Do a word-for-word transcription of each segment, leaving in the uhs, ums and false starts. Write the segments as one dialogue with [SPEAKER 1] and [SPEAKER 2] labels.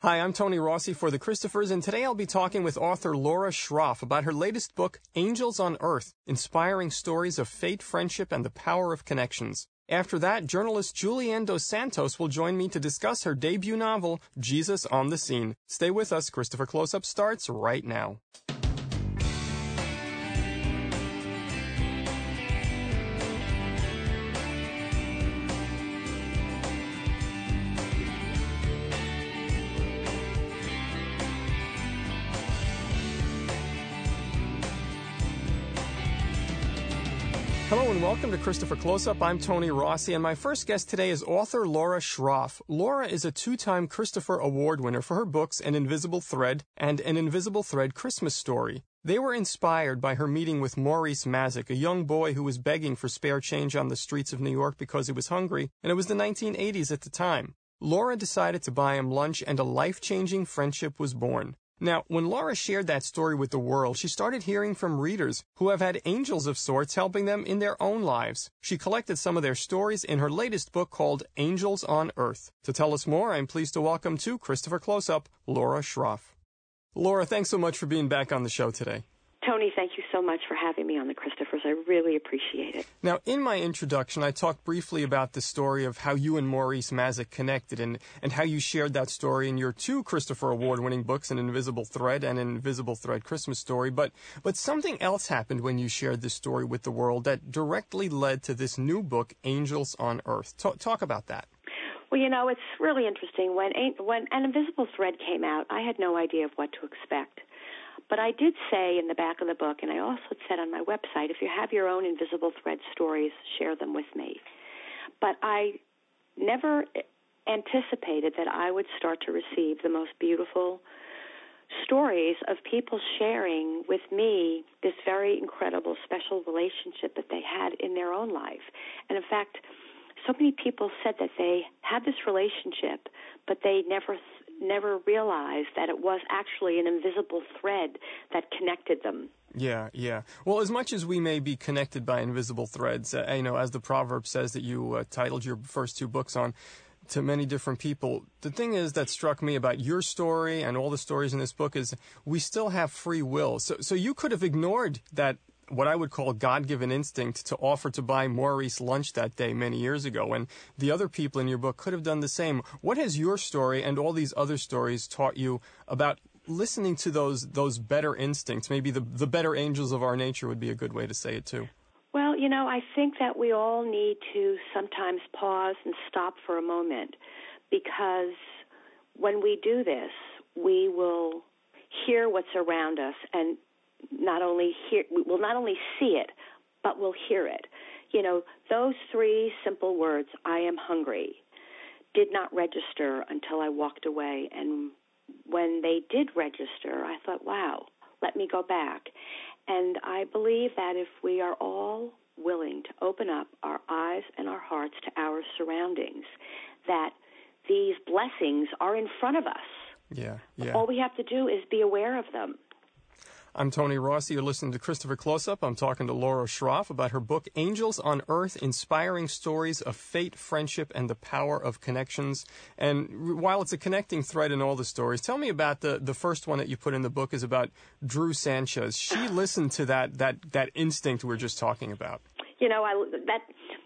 [SPEAKER 1] Hi, I'm Tony Rossi for The Christophers, and today I'll be talking with author Laura Schroff about her latest book, Angels on Earth, Inspiring Stories of Fate, Friendship, and the Power of Connections. After that, journalist Julianne Dos Santos will join me to discuss her debut novel, Jesus on the Scene. Stay with us. Christopher Close-Up starts right now. Hello and welcome to Christopher Close-Up. I'm Tony Rossi, and my first guest today is author Laura Schroff. Laura is a two-time Christopher Award winner for her books An Invisible Thread and An Invisible Thread Christmas Story. They were inspired by her meeting with Maurice Mazik, a young boy who was begging for spare change on the streets of New York because he was hungry, and it was the nineteen eighties at the time. Laura decided to buy him lunch, and a life-changing friendship was born. Now, when Laura shared that story with the world, she started hearing from readers who have had angels of sorts helping them in their own lives. She collected some of their stories in her latest book called Angels on Earth. To tell us more, I'm pleased to welcome to Christopher Close-Up, Laura Schroff. Laura, thanks so much for being back on the show today.
[SPEAKER 2] Tony, thank you so much for having me on the Christophers. I really appreciate it.
[SPEAKER 1] Now, in my introduction, I talked briefly about the story of how you and Maurice Mazik connected and, and how you shared that story in your two Christopher Award-winning books, An Invisible Thread and An Invisible Thread Christmas Story. But, but something else happened when you shared this story with the world that directly led to this new book, Angels on Earth. Talk, talk about that.
[SPEAKER 2] Well, you know, it's really interesting. When, when An Invisible Thread came out, I had no idea of what to expect. But I did say in the back of the book, and I also said on my website, if you have your own Invisible Thread stories, share them with me. But I never anticipated that I would start to receive the most beautiful stories of people sharing with me this very incredible, special relationship that they had in their own life. And in fact, so many people said that they had this relationship, but they never never realized that it was actually an invisible thread that connected them.
[SPEAKER 1] Yeah, yeah. Well, as much as we may be connected by invisible threads, uh, you know, as the proverb says that you uh, titled your first two books on, to many different people, the thing is that struck me about your story and all the stories in this book is we still have free will. So, so you could have ignored that, what I would call God-given instinct to offer to buy Maurice lunch that day many years ago, and the other people in your book could have done the same. What has your story and all these other stories taught you about listening to those those better instincts? Maybe the, the better angels of our nature would be a good way to say it, too.
[SPEAKER 2] Well, you know, I think that we all need to sometimes pause and stop for a moment, because when we do this, we will hear what's around us, and not only hear, we'll not only see it, but we'll hear it. You know, those three simple words, I am hungry, did not register until I walked away. And when they did register, I thought, wow, let me go back. And I believe that if we are all willing to open up our eyes and our hearts to our surroundings, that these blessings are in front of us.
[SPEAKER 1] Yeah, yeah.
[SPEAKER 2] All we have to do is be aware of them.
[SPEAKER 1] I'm Tony Rossi. You're listening to Christopher Close-Up. I'm talking to Laura Schroff about her book, Angels on Earth, Inspiring Stories of Fate, Friendship, and the Power of Connections. And while it's a connecting thread in all the stories, tell me about the, the first one that you put in the book is about Drew Sanchez. She listened to that, that, that instinct we were just talking about.
[SPEAKER 2] You know, I, that,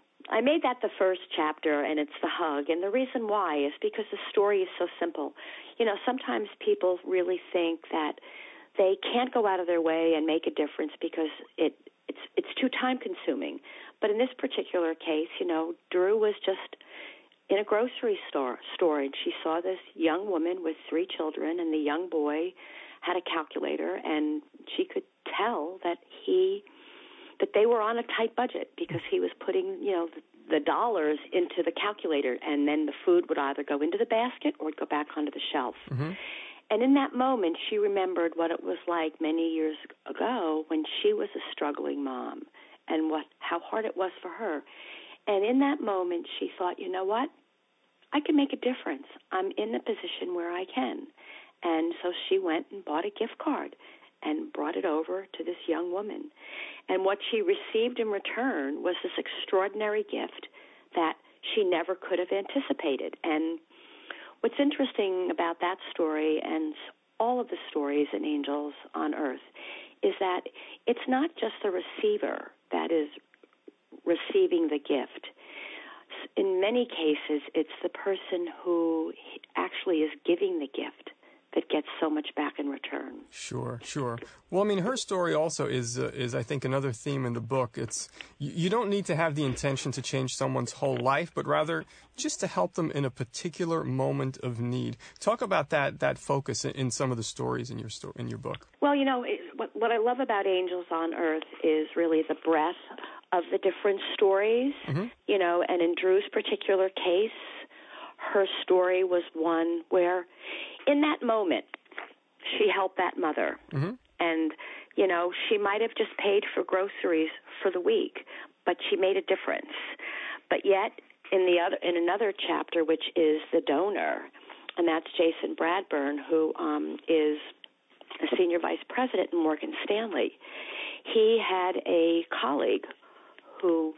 [SPEAKER 2] I made that the first chapter, and it's the hug. And the reason why is because the story is so simple. You know, sometimes people really think that they can't go out of their way and make a difference because it it's it's too time consuming. But in this particular case, you know, Drew was just in a grocery store store and she saw this young woman with three children, and the young boy had a calculator, and she could tell that he that they were on a tight budget because he was putting, you know, the, the dollars into the calculator, and then the food would either go into the basket or go back onto the shelf.
[SPEAKER 1] Mm-hmm.
[SPEAKER 2] And in that moment, she remembered what it was like many years ago when she was a struggling mom and what how hard it was for her. And in that moment, she thought, you know what? I can make a difference. I'm in the position where I can. And so she went and bought a gift card and brought it over to this young woman. And what she received in return was this extraordinary gift that she never could have anticipated. And what's interesting about that story and all of the stories in Angels on Earth is that it's not just the receiver that is receiving the gift. In many cases, it's the person who actually is giving the gift that gets so much back in return.
[SPEAKER 1] Sure, sure. Well, I mean, her story also is, uh, is I think, another theme in the book. It's you, you don't need to have the intention to change someone's whole life, but rather just to help them in a particular moment of need. Talk about that that focus in, in some of the stories in your sto- in your book.
[SPEAKER 2] Well, you know, it, what, what I love about Angels on Earth is really the breadth of the different stories. Mm-hmm. You know, and in Drew's particular case, her story was one where, in that moment, she helped that mother. Mm-hmm. And, you know, she might have just paid for groceries for the week, but she made a difference. But yet, in the other, in another chapter, which is the donor, and that's Jason Bradburn, who um, is a senior vice president in Morgan Stanley. He had a colleague who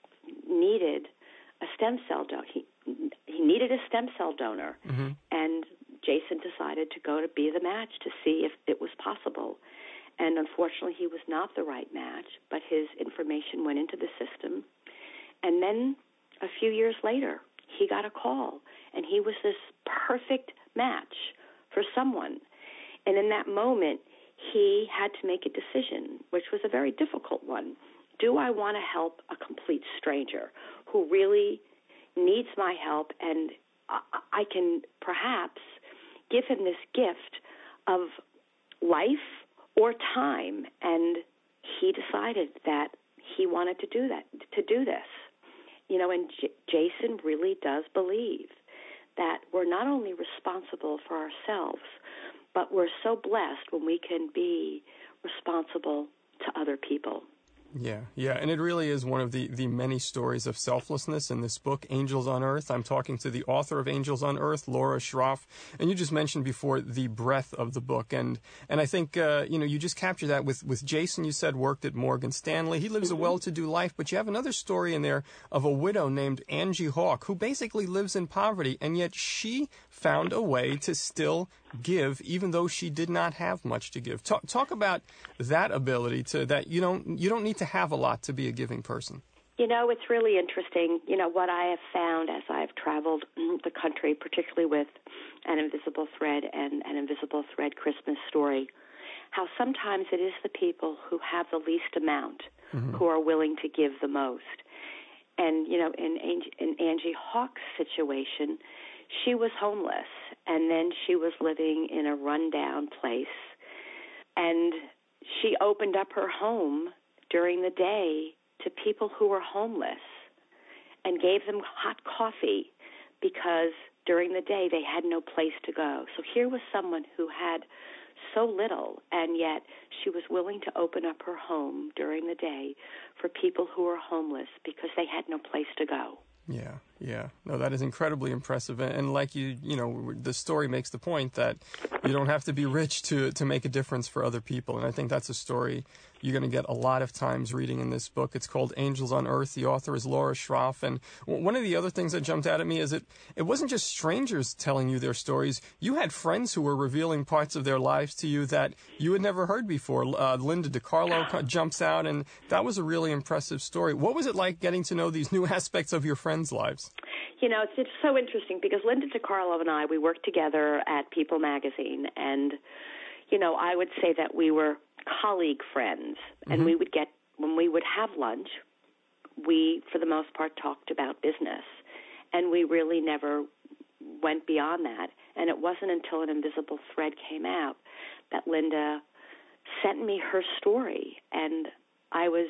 [SPEAKER 2] needed a stem cell donor. He, he needed a stem cell donor, mm-hmm. and Jason decided to go to be the match to see if it was possible. And unfortunately, he was not the right match, but his information went into the system. And then a few years later, he got a call, and he was this perfect match for someone. And in that moment, he had to make a decision, which was a very difficult one. Do I want to help a complete stranger who really needs my help, and I can perhaps give him this gift of life or time? And he decided that he wanted to do that, to do this. You know, and J- Jason really does believe that we're not only responsible for ourselves, but we're so blessed when we can be responsible to other people.
[SPEAKER 1] Yeah, yeah, and it really is one of the, the many stories of selflessness in this book, Angels on Earth. I'm talking to the author of Angels on Earth, Laura Schroff, and you just mentioned before the breadth of the book, and and I think, uh, you know, you just captured that with, with Jason, you said, worked at Morgan Stanley. He lives mm-hmm. a well-to-do life, but you have another story in there of a widow named Angie Hawk, who basically lives in poverty, and yet she found a way to still give, even though she did not have much to give. Talk, talk about that ability to that you don't you don't need to have a lot to be a giving person.
[SPEAKER 2] You know, it's really interesting. You know, what I have found as I've traveled the country, particularly with An Invisible Thread and An Invisible Thread Christmas Story, how sometimes it is the people who have the least amount mm-hmm. who are willing to give the most. And, you know, in, in Angie Hawk's situation, she was homeless, and then she was living in a rundown place, and she opened up her home during the day to people who were homeless and gave them hot coffee because during the day they had no place to go. So here was someone who had so little, and yet she was willing to open up her home during the day for people who were homeless because they had no place to go.
[SPEAKER 1] Yeah, yeah. No, that is incredibly impressive. And like you, you know, the story makes the point that you don't have to be rich to, to make a difference for other people. And I think that's a story you're going to get a lot of times reading in this book. It's called Angels on Earth. The author is Laura Schroff. And one of the other things that jumped out at me is that it wasn't just strangers telling you their stories. You had friends who were revealing parts of their lives to you that you had never heard before. Uh, Linda DiCarlo jumps out, and that was a really impressive story. What was it like getting to know these new aspects of your friends' lives?
[SPEAKER 2] You know, it's, it's so interesting because Linda DiCarlo and I, we worked together at People magazine, and, you know, I would say that we were colleague friends, and mm-hmm. we would get, when we would have lunch, we, for the most part, talked about business, and we really never went beyond that. And it wasn't until An Invisible Thread came out that Linda sent me her story, and I was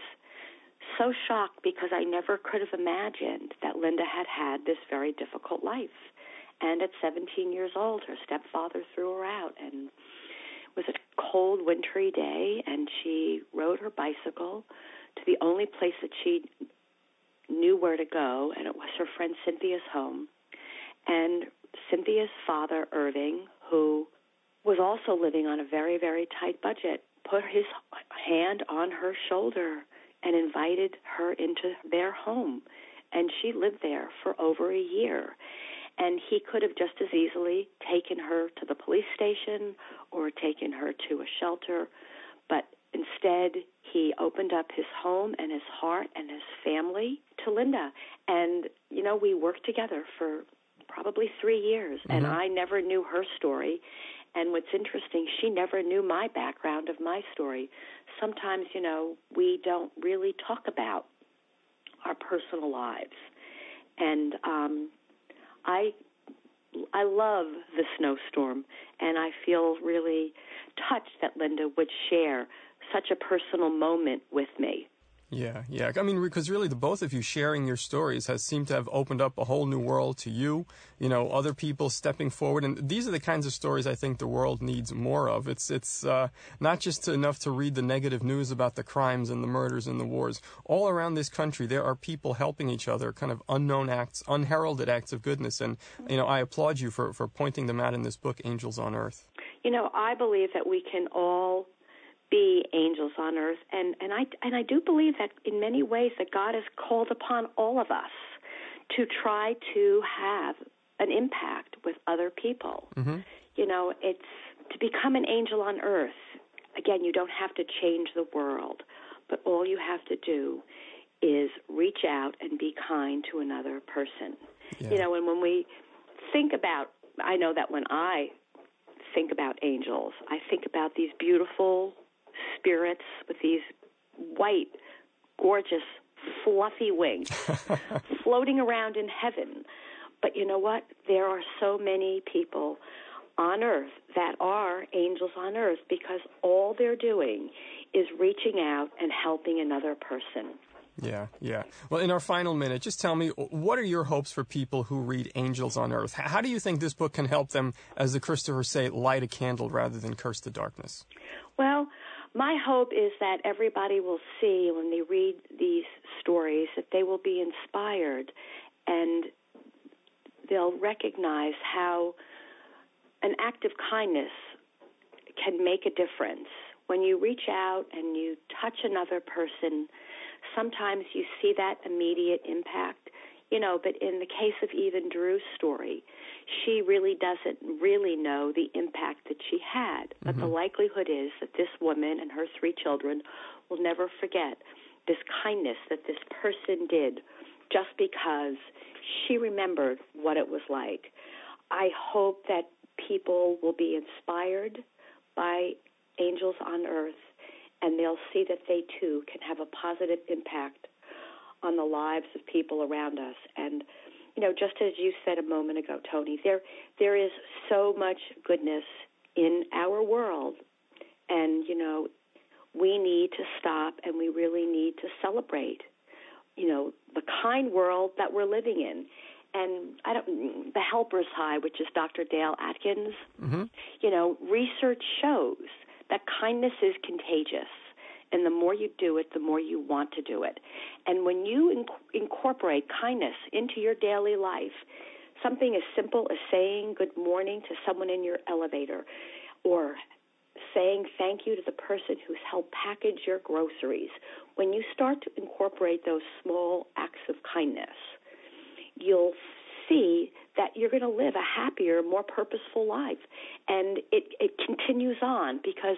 [SPEAKER 2] so shocked because I never could have imagined that Linda had had this very difficult life. And at seventeen years old, her stepfather threw her out, and it was a cold, wintry day, and she rode her bicycle to the only place that she knew where to go, and it was her friend Cynthia's home. And Cynthia's father, Irving, who was also living on a very, very tight budget, put his hand on her shoulder and invited her into their home. And she lived there for over a year. And he could have just as easily taken her to the police station or taken her to a shelter, but instead he opened up his home and his heart and his family to Linda. And, you know, we worked together for probably three years, mm-hmm. and I never knew her story. And what's interesting, she never knew my background of my story. Sometimes, you know, we don't really talk about our personal lives. And um, I I love the snowstorm, and I feel really touched that Linda would share such a personal moment with me.
[SPEAKER 1] Yeah, yeah. I mean, because really the both of you sharing your stories has seemed to have opened up a whole new world to you, you know, other people stepping forward. And these are the kinds of stories I think the world needs more of. It's it's uh, not just enough to read the negative news about the crimes and the murders and the wars. All around this country, there are people helping each other, kind of unknown acts, unheralded acts of goodness. And, you know, I applaud you for, for pointing them out in this book, Angels on Earth.
[SPEAKER 2] You know, I believe that we can all be angels on earth, and, and I and I do believe that in many ways that God has called upon all of us to try to have an impact with other people. Mm-hmm. You know, it's to become an angel on earth. Again, you don't have to change the world, but all you have to do is reach out and be kind to another person. Yeah. You know, and when we think about, I know that when I think about angels, I think about these beautiful spirits with these white, gorgeous, fluffy wings floating around in heaven. But you know what? There are so many people on earth that are angels on earth because all they're doing is reaching out and helping another person.
[SPEAKER 1] Yeah, yeah. Well, in our final minute, just tell me, what are your hopes for people who read Angels on Earth? How do you think this book can help them, as the Christophers say, light a candle rather than curse the darkness?
[SPEAKER 2] Well, my hope is that everybody will see when they read these stories that they will be inspired and they'll recognize how an act of kindness can make a difference. When you reach out and you touch another person, sometimes you see that immediate impact. You know, but in the case of even Drew's story, she really doesn't really know the impact that she had. But mm-hmm. the likelihood is that this woman and her three children will never forget this kindness that this person did just because she remembered what it was like. I hope that people will be inspired by Angels on Earth, and they'll see that they, too, can have a positive impact on the lives of people around us. And, you know, just as you said a moment ago, Tony, there there is so much goodness in our world, and, you know, we need to stop and we really need to celebrate, you know, the kind world that we're living in. And I don't, the Helper's High, which is Doctor Dale Atkins, mm-hmm. you know, research shows that kindness is contagious. And the more you do it, the more you want to do it. And when you inc- incorporate kindness into your daily life, something as simple as saying good morning to someone in your elevator or saying thank you to the person who's helped package your groceries, when you start to incorporate those small acts of kindness, you'll see that you're going to live a happier, more purposeful life. And it, it continues on because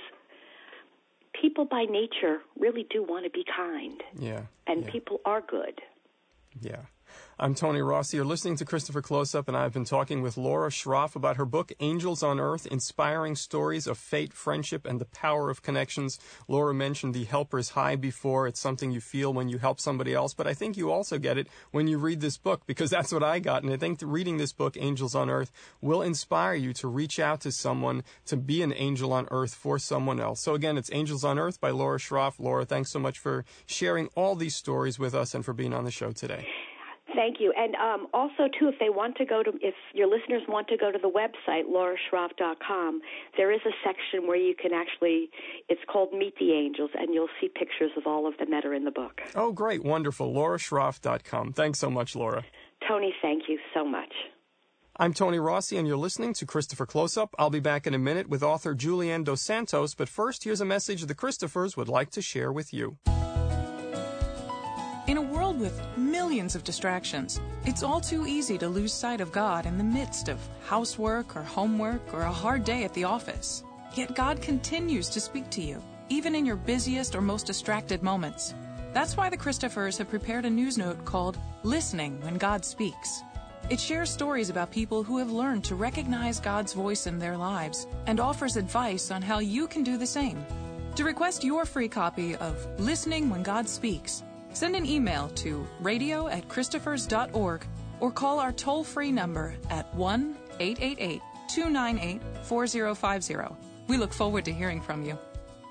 [SPEAKER 2] people by nature really do want to be kind.
[SPEAKER 1] Yeah.
[SPEAKER 2] And
[SPEAKER 1] yeah.
[SPEAKER 2] people are good.
[SPEAKER 1] Yeah. I'm Tony Rossi. You're listening to Christopher Close-Up, and I've been talking with Laura Schroff about her book, Angels on Earth, Inspiring Stories of Fate, Friendship, and the Power of Connections. Laura mentioned the Helper's High before. It's something you feel when you help somebody else, but I think you also get it when you read this book, because that's what I got. And I think reading this book, Angels on Earth, will inspire you to reach out to someone, to be an angel on earth for someone else. So again, it's Angels on Earth by Laura Schroff. Laura, thanks so much for sharing all these stories with us and for being on the show today.
[SPEAKER 2] Thank you. And um, also, too, if they want to go to, if your listeners want to go to the website, laura schroff dot com, there is a section where you can actually, it's called Meet the Angels, and you'll see pictures of all of them that are in the book.
[SPEAKER 1] Oh, great. Wonderful. laura schroff dot com. Thanks so much, Laura.
[SPEAKER 2] Tony, thank you so much.
[SPEAKER 1] I'm Tony Rossi, and you're listening to Christopher Close-Up. I'll be back in a minute with author Julianne Dos Santos, but first, here's a message the Christophers would like to share with you.
[SPEAKER 3] In a world world with millions of distractions, it's all too easy to lose sight of God in the midst of housework or homework or a hard day at the office. Yet God continues to speak to you, even in your busiest or most distracted moments. That's why the Christophers have prepared a news note called Listening When God Speaks. It shares stories about people who have learned to recognize God's voice in their lives and offers advice on how you can do the same. To request your free copy of Listening When God Speaks, send an email to radio at christophers dot org or call our toll-free number at one eight eight eight, two nine eight, four zero five zero. We look forward to hearing from you.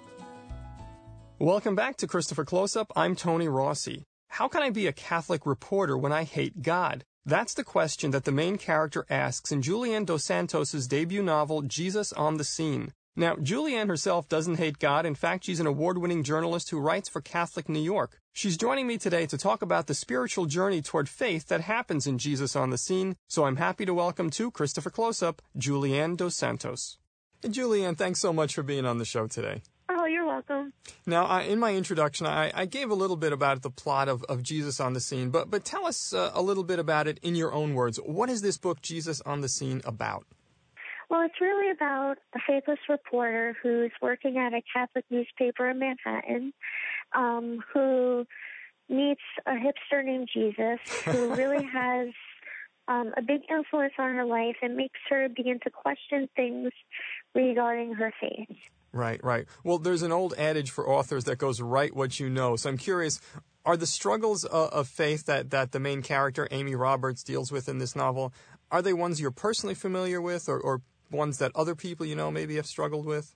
[SPEAKER 1] Welcome back to Christopher Close-Up. I'm Tony Rossi. How can I be a Catholic reporter when I hate God? That's the question that the main character asks in Julianne Dos Santos' debut novel, Jesus on the Scene. Now, Julianne herself doesn't hate God. In fact, she's an award-winning journalist who writes for Catholic New York. She's joining me today to talk about the spiritual journey toward faith that happens in Jesus on the Scene. So I'm happy to welcome to Christopher Close-Up, Julianne Dos Santos. Hey, Julianne, thanks so much for being on the show today.
[SPEAKER 4] Oh, you're welcome.
[SPEAKER 1] Now, I, in my introduction, I, I gave a little bit about the plot of, of Jesus on the Scene, but, but tell us uh, a little bit about it in your own words. What is this book, Jesus on the Scene, about?
[SPEAKER 4] Well, it's really about a faithless reporter who's working at a Catholic newspaper in Manhattan, um, who meets a hipster named Jesus, who really has um, a big influence on her life and makes her begin to question things regarding her faith.
[SPEAKER 1] Right, right. Well, there's an old adage for authors that goes, write what you know. So I'm curious, are the struggles uh, of faith that, that the main character, Amy Roberts, deals with in this novel, are they ones you're personally familiar with or, or ones that other people you know maybe have struggled with?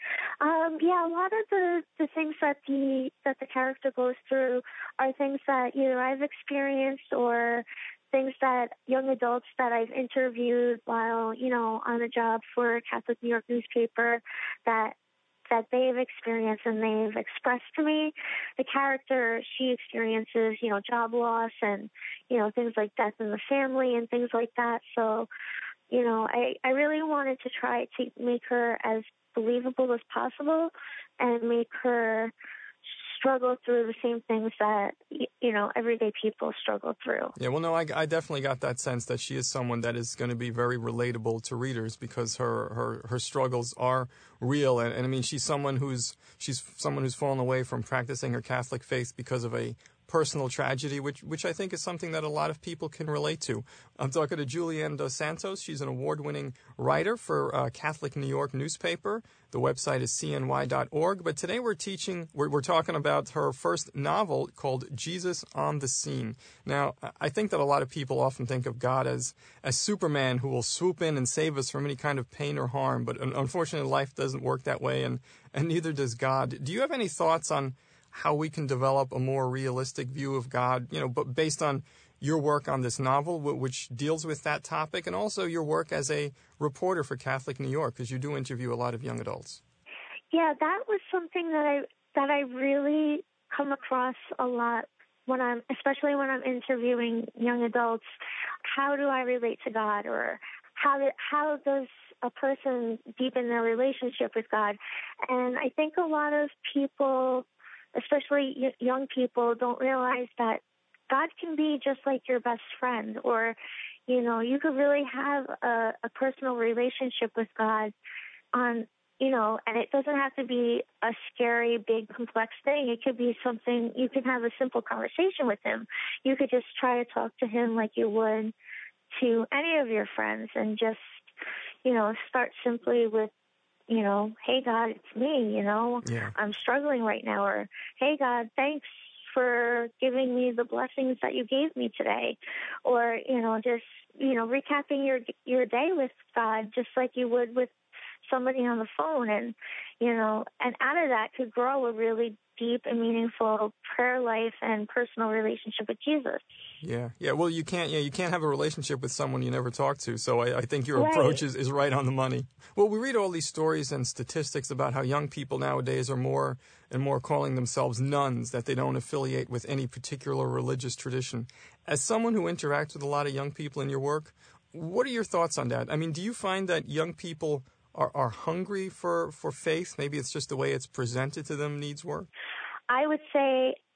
[SPEAKER 4] Um, yeah, a lot of the, the things that the that the character goes through are things that either I've experienced or things that young adults that I've interviewed while, you know, on a job for a Catholic New York newspaper that that they've experienced and they've expressed to me. The character, she experiences, you know, job loss and, you know, things like death in the family and things like that. So, you know, I, I really wanted to try to make her as believable as possible and make her struggle through the same things that, you know, everyday people struggle through.
[SPEAKER 1] Yeah, well, no, I, I definitely got that sense that she is someone that is going to be very relatable to readers because her, her, her struggles are real. And, and I mean, she's someone who's she's someone who's fallen away from practicing her Catholic faith because of a personal tragedy, which which I think is something that a lot of people can relate to. I'm talking to Julianne Dos Santos. She's an award-winning writer for uh, Catholic New York newspaper. The website is c n y dot org. But today we're teaching, we're, we're talking about her first novel called Jesus on the Scene. Now, I think that a lot of people often think of God as as Superman who will swoop in and save us from any kind of pain or harm. But unfortunately, life doesn't work that way, and, and neither does God. Do you have any thoughts on how we can develop a more realistic view of God, you know, but based on your work on this novel, which deals with that topic, and also your work as a reporter for Catholic New York, because you do interview a lot of young adults?
[SPEAKER 4] Yeah, that was something that I that I really come across a lot when I'm, especially when I'm interviewing young adults. How do I relate to God, or how do, how does a person deepen their relationship with God? And I think a lot of people, especially young people, don't realize that God can be just like your best friend, or, you know, you could really have a, a personal relationship with God on, you know, and it doesn't have to be a scary, big, complex thing. It could be something, you can have a simple conversation with him. You could just try to talk to him like you would to any of your friends and just, you know, start simply with, you know, hey, God, it's me, you know,
[SPEAKER 1] yeah.
[SPEAKER 4] I'm struggling right now. Or, hey, God, thanks for giving me the blessings that you gave me today. Or, you know, just, you know, recapping your your day with God just like you would with somebody on the phone. And, you know, and out of that could grow a really deep and meaningful prayer life and personal relationship with Jesus.
[SPEAKER 1] Yeah, yeah. Well, you can't. Yeah, you can't have a relationship with someone you never talk to. So I, I think your
[SPEAKER 4] right.
[SPEAKER 1] approach is, is right on the money. Well, we read all these stories and statistics about how young people nowadays are more and more calling themselves nuns, that they don't affiliate with any particular religious tradition. As someone who interacts with a lot of young people in your work, what are your thoughts on that? I mean, do you find that young people are, are hungry for, for faith? Maybe it's just the way it's presented to them needs work?
[SPEAKER 4] I would say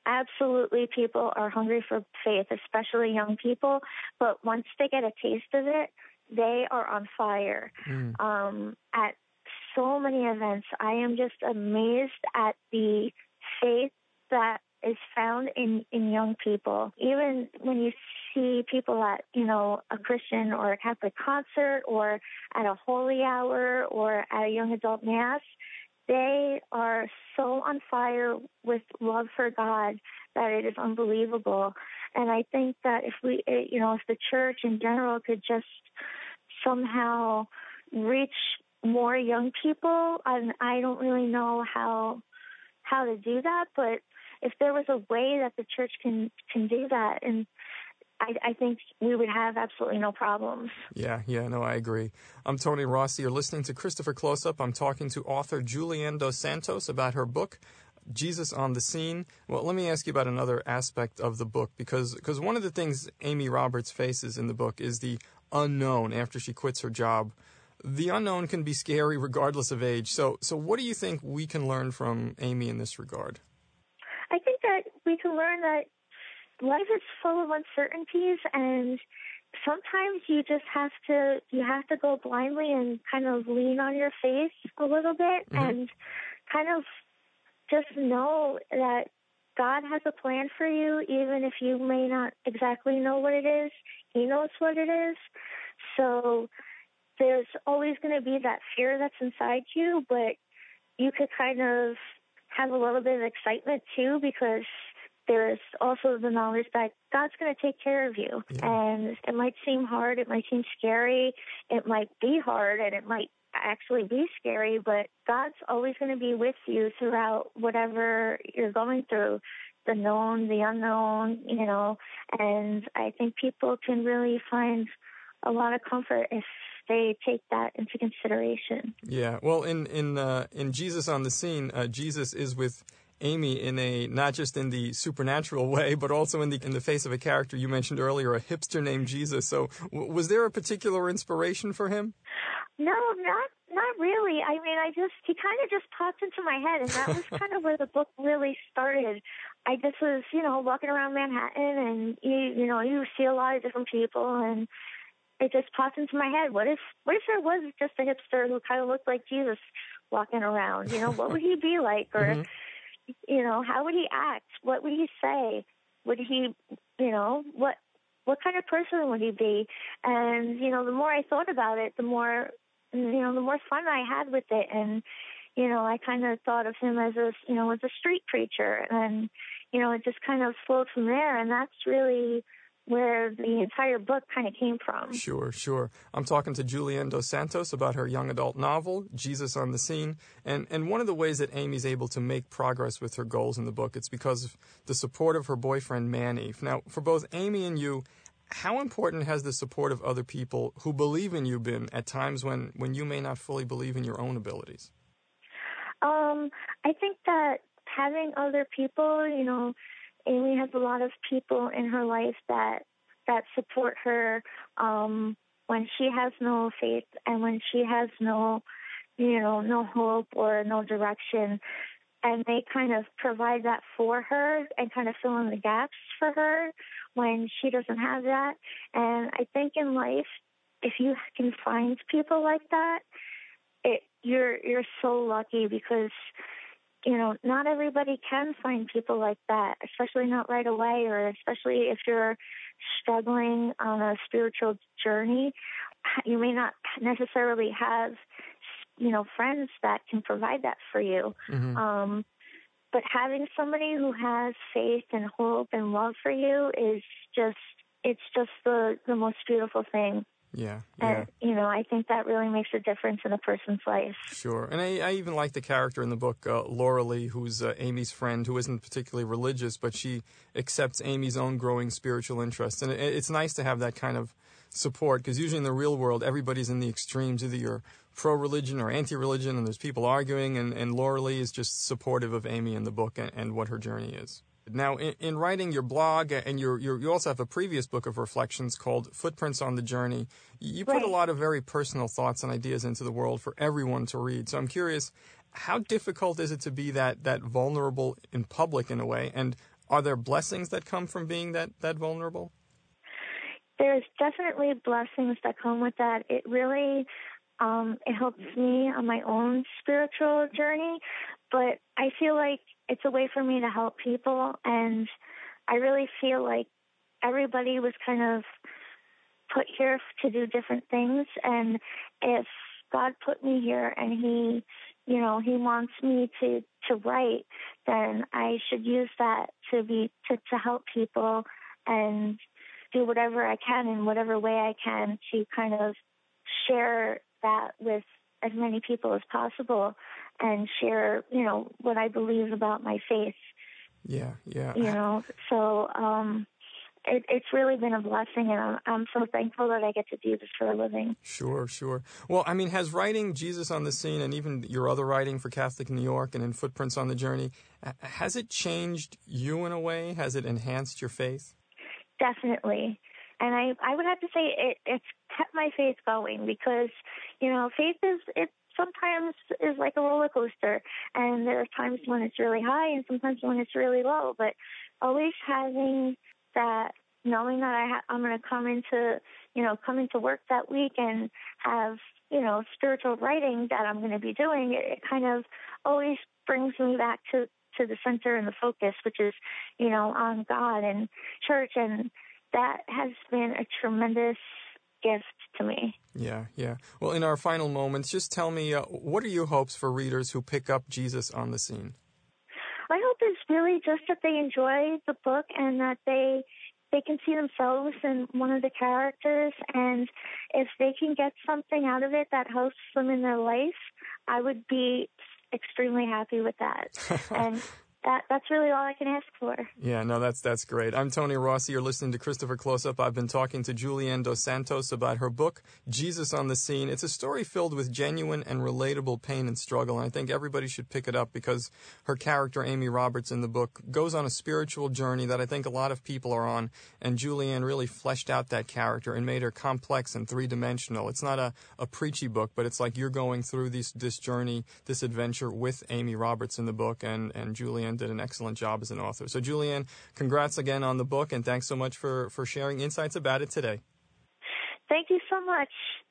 [SPEAKER 4] absolutely people are hungry for faith, especially young people. But once they get a taste of it, they are on fire. Mm. Um, at so many events, I am just amazed at the faith that is found in, in young people. Even when you see people at, you know, a Christian or a Catholic concert or at a holy hour or at a young adult mass, they are so on fire with love for God that it is unbelievable. And I think that if we, you know, if the church in general could just somehow reach more young people, and I don't really know how how to do that, but if there was a way that the church can, can do that, and I, I think we would have absolutely no problems.
[SPEAKER 1] Yeah, yeah, no, I agree. I'm Tony Rossi. You're listening to Christopher Close-Up. I'm talking to author Julianne Dos Santos about her book, Jesus on the Scene. Well, let me ask you about another aspect of the book, because because one of the things Amy Roberts faces in the book is the unknown after she quits her job. The unknown can be scary regardless of age. So, so what do you think we can learn from Amy in this regard?
[SPEAKER 4] I think that we can learn that life is full of uncertainties, and sometimes you just have to you have to go blindly and kind of lean on your faith a little bit, mm-hmm. and kind of just know that God has a plan for you, even if you may not exactly know what it is. He knows what it is. So there's always going to be that fear that's inside you, but you could kind of have a little bit of excitement too, because there's also the knowledge that God's going to take care of you. Yeah. And it might seem hard, it might seem scary, it might be hard, and it might actually be scary, but God's always going to be with you throughout whatever you're going through, the known, the unknown, you know, and I think people can really find a lot of comfort if they take that into consideration.
[SPEAKER 1] Yeah, well, in in uh, in Jesus on the Scene, uh, Jesus is with Amy in a not just in the supernatural way, but also in the in the face of a character you mentioned earlier, a hipster named Jesus. So, w- was there a particular inspiration for him?
[SPEAKER 4] No, not not really. I mean, I just he kind of just popped into my head, and that was kind of where the book really started. I just was, you know, walking around Manhattan, and you you know you see a lot of different people, and it just popped into my head. What if what if there was just a hipster who kind of looked like Jesus walking around? You know, what would he be like? Or, mm-hmm. you know, how would he act? What would he say? Would he, you know, what what kind of person would he be? And, you know, the more I thought about it, the more, you know, the more fun I had with it. And, you know, I kind of thought of him as a, you know, as a street preacher. And, you know, it just kind of flowed from there. And that's really where the entire book kind of came from.
[SPEAKER 1] Sure, sure. I'm talking to Julianne Dos Santos about her young adult novel, Jesus on the Scene. And and one of the ways that Amy's able to make progress with her goals in the book, it's because of the support of her boyfriend, Manny. Now, for both Amy and you, how important has the support of other people who believe in you been at times when, when you may not fully believe in your own abilities?
[SPEAKER 4] Um, I think that having other people, you know, Amy has a lot of people in her life that that support her um, when she has no faith and when she has no, you know, no hope or no direction, and they kind of provide that for her and kind of fill in the gaps for her when she doesn't have that. And I think in life, if you can find people like that, it you're you're so lucky, because you know, not everybody can find people like that, especially not right away, or especially if you're struggling on a spiritual journey. You may not necessarily have, you know, friends that can provide that for you. Mm-hmm. Um, but having somebody who has faith and hope and love for you is just, it's just the, the most beautiful thing.
[SPEAKER 1] Yeah, yeah.
[SPEAKER 4] And, you know, I think that really makes a difference in a person's life.
[SPEAKER 1] Sure. And I, I even like the character in the book, uh, Laura Lee, who's uh, Amy's friend, who isn't particularly religious, but she accepts Amy's own growing spiritual interests. And it, it's nice to have that kind of support, because usually in the real world, everybody's in the extremes. Either you're pro-religion or anti-religion, and there's people arguing, and, and Laura Lee is just supportive of Amy in the book and, and what her journey is. Now, in, in writing your blog, and your, your, you also have a previous book of reflections called Footprints on the Journey, you put right. a lot of very personal thoughts and ideas into the world for everyone to read. So I'm curious, how difficult is it to be that, that vulnerable in public in a way? And Are there blessings that come from being that, that vulnerable?
[SPEAKER 4] There's definitely blessings that come with that. It really um, it helps me on my own spiritual journey, but I feel like it's a way for me to help people, and I really feel like everybody was kind of put here to do different things, and if God put me here and he, you know, he wants me to, to write, then I should use that to be, to, to help people and do whatever I can in whatever way I can to kind of share that with as many people as possible and share, you know, what I believe about my faith.
[SPEAKER 1] Yeah, yeah.
[SPEAKER 4] You know, so um, it, it's really been a blessing, and I'm, I'm so thankful that I get to do this for a living.
[SPEAKER 1] Sure, sure. Well, I mean, has writing Jesus on the Scene and even your other writing for Catholic New York and in Footprints on the Journey, has it changed you in a way? Has it enhanced your faith?
[SPEAKER 4] Definitely. And I, I would have to say it, it's kept my faith going because, you know, faith is, it sometimes is like a roller coaster. And there are times when it's really high and sometimes when it's really low. But always having that, knowing that I ha- I'm going to come into, you know, come into work that week and have, you know, spiritual writing that I'm going to be doing, it, it kind of always brings me back to, to the center and the focus, which is, you know, on God and church. And that has been a tremendous gift to me.
[SPEAKER 1] Yeah, yeah. Well, in our final moments, just tell me, uh, what are your hopes for readers who pick up Jesus on the Scene?
[SPEAKER 4] My hope is really just that they enjoy the book and that they they can see themselves in one of the characters, and if they can get something out of it that helps them in their life, I would be extremely happy with that. And that that's really all I can ask for.
[SPEAKER 1] Yeah, no, that's that's great. I'm Tony Rossi. You're listening to Christopher Close-Up. I've been talking to Julianne Dos Santos about her book, Jesus on the Scene. It's a story filled with genuine and relatable pain and struggle, and I think everybody should pick it up because her character, Amy Roberts, in the book, goes on a spiritual journey that I think a lot of people are on, and Julianne really fleshed out that character and made her complex and three-dimensional. It's not a, a preachy book, but it's like you're going through this, this journey, this adventure with Amy Roberts in the book, and, and Julianne did an excellent job as an author. So, Julianne, congrats again on the book, and thanks so much for, for sharing insights about it today.
[SPEAKER 4] Thank you so much.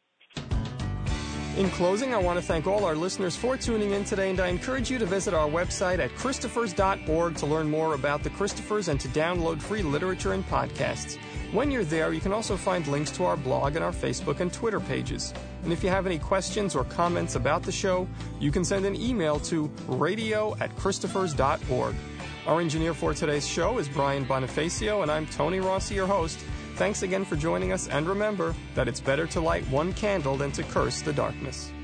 [SPEAKER 1] In closing, I want to thank all our listeners for tuning in today, and I encourage you to visit our website at Christophers dot org to learn more about the Christophers and to download free literature and podcasts. When you're there, you can also find links to our blog and our Facebook and Twitter pages. And if you have any questions or comments about the show, you can send an email to radio at Christophers dot org. Our engineer for today's show is Brian Bonifacio, and I'm Tony Rossi, your host. Thanks again for joining us, and remember that it's better to light one candle than to curse the darkness.